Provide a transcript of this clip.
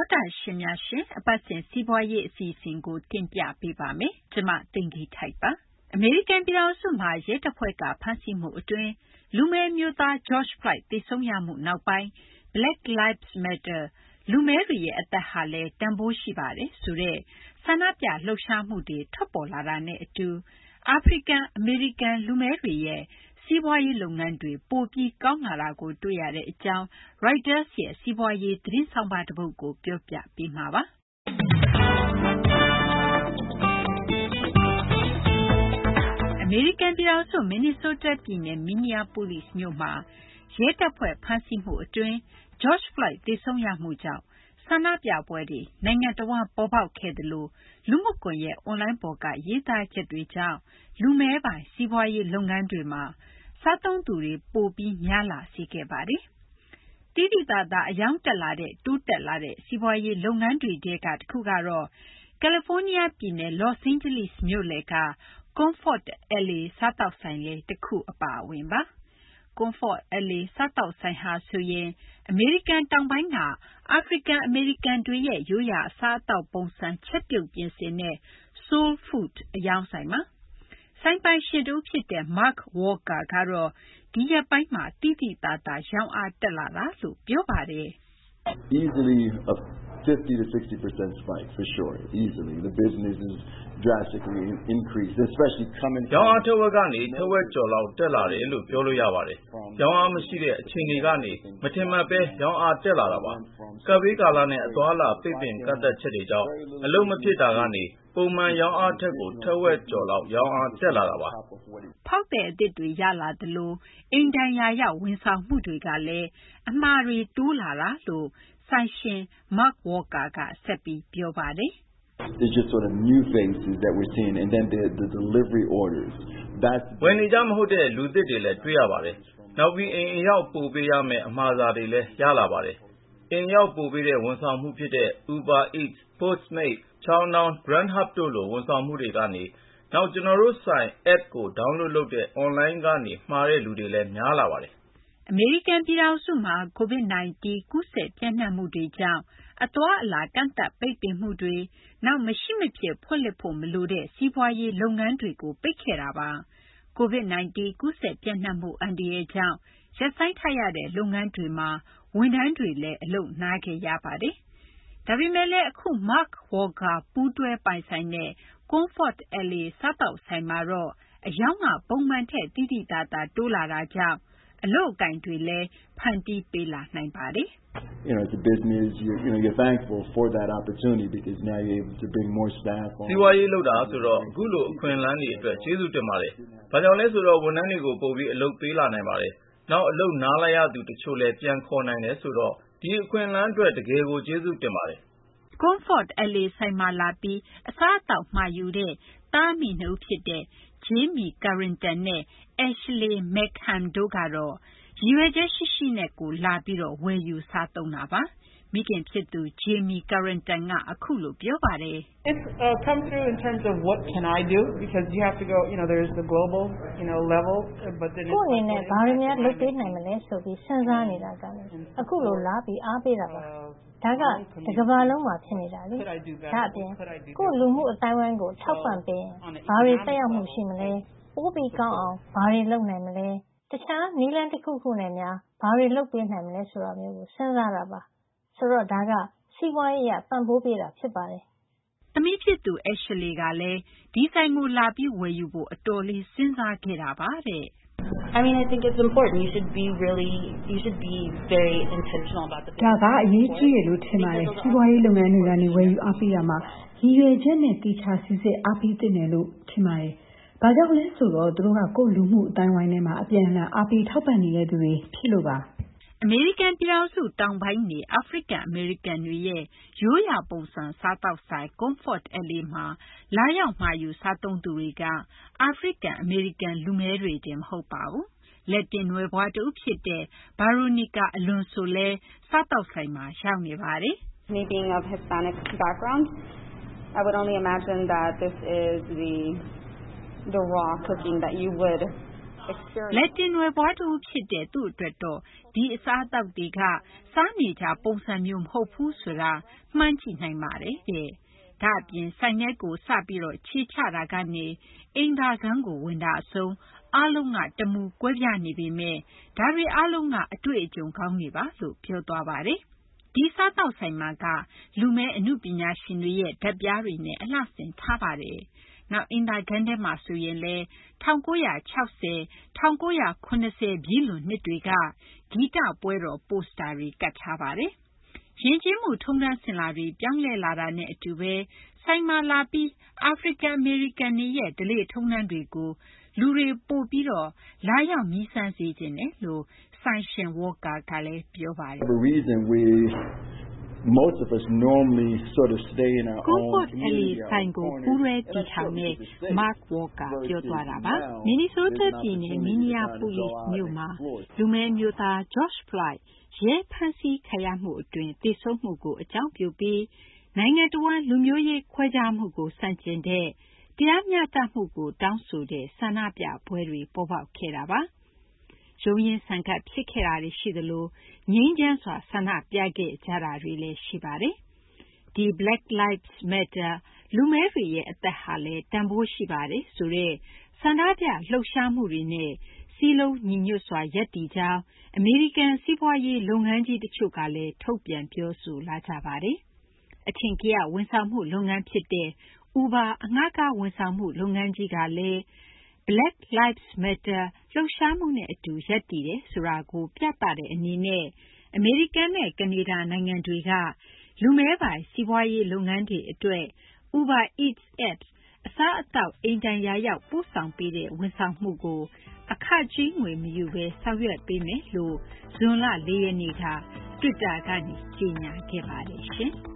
တာရှင်များရှင်အပတ်စဉ်စီးပွားရေးအစီအစဉ်ကိုတင်ပြပေးပါမယ်။ကျွန်မတင်ကြီးထိုက်ပါ။အမေရိကန်ပြည်ထောင်စုမှာရဲတပ်ဖွဲ့ကဖမ်းဆီးမှုအတွင်းလူမဲမျိုးသား George Floyd သေဆုံးရမှုနောက်ပိုင်း Black Lives Matter လူမဲတွေရဲ့အသက်ဟာလည်းတန်ဖိုးရှိပါတယ်ဆိုတဲ့ဆန္ဒပြလှုပ်ရှားမှုတွေထွက်ပေါ်လာတာနဲ့အတူအာဖရိကန်အမေရိကန်လူမဲတွေရဲ့စီးပွားရေးလုပ်ငန်းတွေပိုပြီးကောင်းလာတာကိုတွေ့ရတဲ့အကြောင်း Reuters ရဲ့စီးပွားရေးသတင်းဆောင်ပါတပုဒ်ကိုပြောပြပေးမှာပါ။အမေရိကန်ပြည်ထောင်စုမင်နီဆိုးတားပြည်နယ်မီနီယာပိုလိစ်မြို့မှာရဲတပ်ဖွဲ့ဖမ်းဆီးမှုအတွင်း George Floyd သေဆုံးရမှုကြောင့်ဆန္ဒပြပွဲတွေနိုင်ငံတော်ဝန်ပေါ်ပေါက်ခဲ့တယ်လို့လူမှုကွန်ရက်အွန်လိုင်းပေါ်ကရေးသားချက်တွေကြောင့်လူမဲပိုင်စီးပွားရေးလုပ်ငန်းတွေမှာစားသုံးသူတွေပိုပြီးများလာစေခဲ့ပါတယ်။တိတိတသာအယောင်တက်လာတဲ့တိုးတက်လာတဲ့စီးပွားရေးလုပ်ငန်းတွေတဲကတစ်ခုကတော့ကယ်လီဖိုးနီးယားပြည်နယ်လော့စ်အိန်ဂျလိစ်မြို့လယ်က Comfort LA စားတောက်ဆိုင်လေးတစ်ခုအပါအဝင်ပါ။ Comfort LA စားတောက်ဆိုင်ဟာဆိုရင်အမေရိကန်တောင်ပိုင်းကအာဖရိကန်အမေရိကန်တွေရဲ့ရိုးရာအစားအသောက်ပုံစံချက်ပြုတ်ပြင်ဆင်တဲ့ Soul Food အယောင်ဆိုင်ပါ။ဆိုင်ပိုင်ရှင်တူဖြစ်တဲ့ Mark Walker ကတော့ဒီရက်ပိုင်းမှာတိတိတသာရောင်းအားတက်လာတာလို့ပြောပါတယ်။ Easily a 50 to 60% spike for sure. Easily the business is drastically increased, especially coming. ရောင်းအားထက်ဝက်ကနေထက်ဝက်ကျော်လောက်တက်လာတယ်လို့ပြောလို့ရပါတယ်။ရောင်းအားမရှိတဲ့အခြေအနေကနေမထင်မှတ်ပဲရောင်းအားတက်လာတာပါ။ကပ်ဘေးကာလနဲ့အသွားအလာပိတ်ပင်ကန့်သတ်ချက်တွေကြောင့်အလုပ်မဖြစ်တာကနေပုံမှန်ရောင်းအားထက်ကိုထက်ဝက်ကျော်လောက်ရောင်းအားတက်လာတာပါ။ဖောက်တဲ့အသစ်တွေရလာသလိုအိမ်တိုင်ယာရောက်ဝန်ဆောင်မှုတွေကလည်းအမှားတွေတိုးလာတာလို့ဆိုင်ရှင် Mark Walker ကဆက်ပြီးပြောပါတယ်။ There's just sort of new faces that we're seeing and then the delivery orders. That's ဝင်နေကြမဟုတ်တဲ့လူသစ်တွေလည်းတွေ့ရပါတယ်။နောက်ပြီးအိမ်ရောက်ပို့ပေးရမယ့်အမှားစာတွေလည်းရလာပါတယ်။အိမ်ရောက်ပို့ပေးတဲ့ဝန်ဆောင်မှုဖြစ်တဲ့ Uber Eats, Postmates, Chowdown, Grubhub တို့လိုဝန်ဆောင်မှုတွေကနေနောက်ကျွန်တော်တို့ဆိုင် app ကို download လုပ်တဲ့ online ကနေမှာတဲ့လူတွေလည်းများလာပါတယ်အမေရိကန်ပြည်ထောင်စုမှာ COVID-19 ကူးစက်ပြန့်နှံ့မှုတွေကြောင့်အသွားအလာကန့်သတ်ပိတ်ပင်မှုတွေနောက်မရှိမဖြစ်ဖွင့်လှစ်ဖို့မလိုတဲ့စီးပွားရေးလုပ်ငန်းတွေကိုပိတ်ခဲ့တာပါ။ COVID-19 ကူးစက်ပြန့်နှံ့မှုအန္တရာယ်ကြောင့်ရပ်ဆိုင်းထားရတဲ့လုပ်ငန်းတွေမှာဝန်ထမ်းတွေလည်းအလုပ်နားခဲ့ရပါတယ်။ဒါပေမဲ့လည်းအခု Mark Walker ပူးတွဲပိုင်ဆိုင်တဲ့ Comfort LA စားတောက်ဆိုင်မှာတော့အယောင်ကပုံမှန်ထက်တိတိတသာတိုးလာတာကြောင့်အလုပ်အကင်တွေလည်းဖန်တီးပေးလာနိုင်ပါတယ်။ It's a business you're thankful for that opportunity because now you're able to bring more staff on. စီးပွားရေးလုပ်တာဆိုတော့အခုလိုအခွင့်အလမ်းတွေအတွက်ကျေးဇူးတင်ပါတယ်။ဘာကြောင့်လဲဆိုတော့ဝန်ထမ်းတွေကိုပို့ပြီးအလုပ်ပေးလာနိုင်ပါတယ်။နောက်အလုပ်နားလိုက်ရသူတချို့လည်းပြန်ခေါ်နိုင်တယ်ဆိုတော့ဒီအခွင့်အလမ်းအတွက်တကယ်ကိုကျေးဇူးတင်ပါတယ်။ Comfort LA ဆိုင်မှာလာပြီးအစားအသောက်မှာယူတဲ့သားအမိနှစ်ဦးဖြစ်တဲ့Jamie Carrington နဲ့ Ashley McCann တို့ကတော့ရည်ရွယ်ချက်ရှိရှိနဲ့ကိုလာပြီးဝယ်ယူစားသုံးတာပါ။မိခင်ဖြစ်သူ Jamie Carrington ကအခုလိုပြောပါတယ်။ It's come through in terms of what can I do because you have to go, there's the global, level but then ကိုအနေနဲ့ဘာတွေများလုပ်ပေးနိုင်မလဲဆိုပြီးစဉ်းစားနေတာကနေအခုလိုလာပြီးအားပေးတာပါ။ဒါကတကမ္ဘာလုံးမှာဖြစ်နေတာလေ။ဒါအပြင်ကိုလူမှုအတိုင်းဝိုင်းကိုထောက်ပံ့ပေးရင်ဘာတွေတက်ရောက်မှုရှိမလဲပိုးပြီးကောင်းအောင်ဘာတွေလုပ်နိုင်မလဲတခြားနည်းလမ်းတစ်ခုခုနဲ့များဘာတွေလုပ်ပေးနိုင်မလဲဆိုတာမျိုးကိုစဉ်းစားတာပါဆိုတော့ဒါကစီးပွားရေးအရပံ့ပိုးပေးတာဖြစ်ပါတယ်သမီးဖြစ်သူ Ashley ကလည်းဒီဆိုင်ကိုလာပြီးဝယ်ယူဖို့အတော်လေးစဉ်းစားခဲ့တာပါတဲ့ I think it's important. You should be very intentional about the business. ဒါကအရေးကြီးတယ်လို့ထင်ပါတယ်။စီးပွားရေးလုပ်ငန်းတွေကနေဝယ်ယူအားပေးရမှာရည်ရွယ်ချက်နဲ့တေချာစစ်စစ်အားပေးသင့်တယ်လို့ထင်ပါတယ်။ဘာကြောင့်လဲဆိုတော့သူတို့ကကိုယ့်လူမှုအတိုင်းဝိုင်းထဲမှာအပြန်အလှန်အားပေးထောက်ပံ့နေတဲ့သူတွေဖြစ်လို့ပါ။အမေရိကန်ပြည်ထောင်စုတောင်ပိုင်းနေအာဖရိကန်အမေရိကန်တွေရဲ့ရိုးရာပုံစံစားတောက်ဆိုင် Comfort LA မှာလာရောက်မှာယူစားသုံးသူတွေကအာဖရိကန်အမေရိကန်လူငယ်တွေတင်မဟုတ်ပါဘူး။လက်တင်နွယ်ဘွားတူဖြစ်တဲ့ Veronica Alonso လည်းစားတောက်ဆိုင်မှာရောက်နေပါတယ်။ Me being of Hispanic background, I would only imagine that this is the raw cooking that you would လက်တင်နွယ်ဘွားတူဖြစ်တဲ့သူ့အတွက်တော့ဒီအစားအသောက်တွေကစားနေကြပုံစံမျိုးမဟုတ်ဘူးဆိုတာမှန်းကြည့်နိုင်ပါတယ်တဲ့။ဒါ့အပြင်ဆိုင်ထဲကိုစပြီးတော့ခြေချတာကနေအိမ်သာခန်းကိုဝင်တာအဆုံးအားလုံးကတမူကွဲပြားနေပေမဲ့ဒါတွေအားလုံးကအတွေ့အကြုံကောင်းနေပါလို့ပြောသွားပါတယ်။ဒီစားတောက်ဆိုင်မှာကလူမဲအမှုပညာရှင်တွေရဲ့ဓာတ်ပြားတွေနဲ့အလှဆင်ထားပါတယ်။နောက်အင်တာဂန်ထဲမှာဆိုရင်လဲ1960 1980ပြည့်လွန်နှစ်တွေကဂီတပွဲတော်ပိုစတာတွေကတ်ထားပါတယ်။ယဉ်ကျေးမှုထုံးတမ်းစဉ်လာတွေပြောင်းလဲလာတာနဲ့အတူပဲဆိုင်မှာလာပြီးအာဖရိကန်အမေရိကန်တွေရဲ့ဓလေ့ထုံးတမ်းတွေကိုလူတွေပို့ပြီးတော့လာရောက်မြည်ဆန်းစေခြင်းတယ်လို့ဆိုင်ရှင်ဝေါ်ကာကလည်းပြောပါတယ်။ The reason most of us normally sort of stay in our own community ဆိုင်ကိုပူးရဲတီထောင်တဲ့ Mark Walker ပြောသွားတာပါ။ Minnesota ပြည်နယ် Minneapolis မြို့မှာလူမဲမျိုးသား George Floyd ရဲဖမ်းဆီးခံရမှုအတွင်းသေဆုံးမှုကိုအကြောင်းပြုပြီးနိုင်ငံတော်ဝန်လူမျိုးရေးခွဲခြားမှုကိုဆန့်ကျင်တဲ့တရားမျှတမှုကိုတောင်းဆိုတဲ့ဆန္ဒပြပွဲတွေပေါ်ပေါက်ခဲ့တာပါ။ရုံးရင်းဆန်ခတ်ဖြစ်ခဲ့တာတွေရှိသလိုငြိမ်းချမ်းစွာဆန္ဒပြခဲ့ကြတာတွေလည်းရှိပါတယ်။ဒီ Black Lives Matter လူမဲတွေရဲ့အသက်ဟာလည်းတန်ဖိုးရှိပါတယ်ဆိုတဲ့ဆန္ဒပြလှုပ်ရှားမှုတွေနဲ့စည်းလုံးညီညွတ်စွာရပ်တည်ကြောင်းအမေရိကန်စီးပွားရေးလုပ်ငန်းကြီးတချို့ကလည်းထုတ်ပြန်ပြောဆိုလာကြပါတယ်။အထင်ကရဝန်ဆောင်မှုလုပ်ငန်းဖြစ်တဲ့ Uber အငှားကားဝန်ဆောင်မှုလုပ်ငန်းကြီးကလည်း Black Lives Matter လှုပ်ရှားမှုနဲ့အတူရပ်တည်တယ်ဆိုတာကိုပြသတဲ့အနေနဲ့အမေရိကန်နဲ့ကနေဒါနိုင်ငံတွေကလူမဲပိုင်စီးပွားရေးလုပ်ငန်းတွေအတွက် Uber Eats Apps အစားအသောက်အိမ်တိုင်ရာရောက်ပို့ဆောင်ပေးတဲ့ဝန်ဆောင်မှုကိုအခကြေးငွေမယူဘဲဆောင်ရွက်ပေးမယ်လို့ဇွန်လ 4 ရက်နေ့က Twitter ကနေကြေညာခဲ့ပါတယ်ရှင်။